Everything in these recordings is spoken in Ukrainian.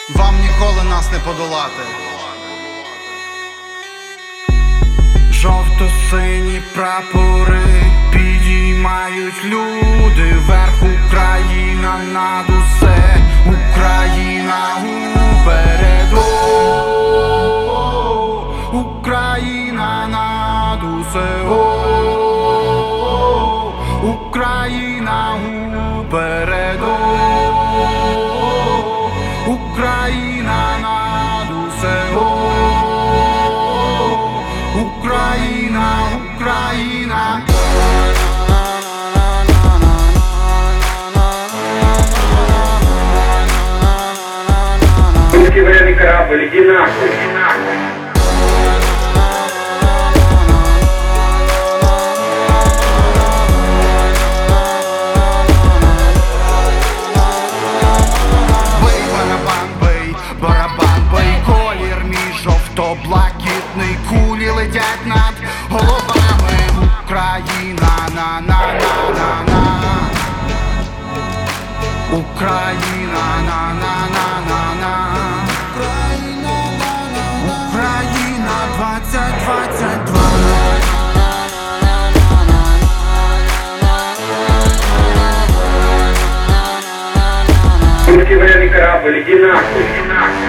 Вам ніколи нас не подолати. Жовто-сині прапори підіймають люди вверх. Україна над усе, Україна упереду, Україна над усе, Україна упереду, Україна над усе, Україна, Україна. Северный корабль, иди нахуй, иди нахуй. Бей, барабан, бей, барабан, бей, колір мій жовто-блакитний, кулі летять над головами. Україна, на-на-на-на-на, Україна, на-на-на-на-на, Україна 2022. Северный корабль, иди нахуй, иди нахуй.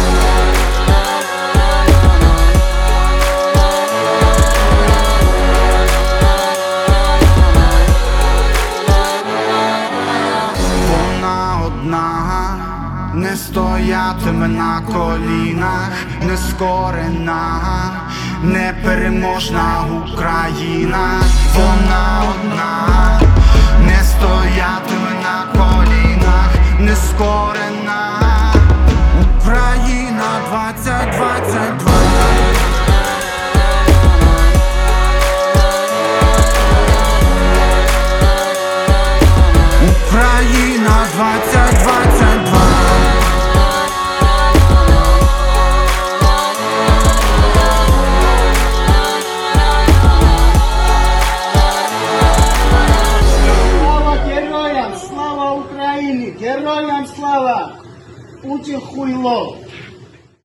Вона одна, не стоятиме на колінах, нескорена, непереможна Україна. Вона одна, не стоятиме на колінах, нескорена, Україна 2022. Україна 2022. Слава героям! Слава Україні! Героям слава! Путін хуйло!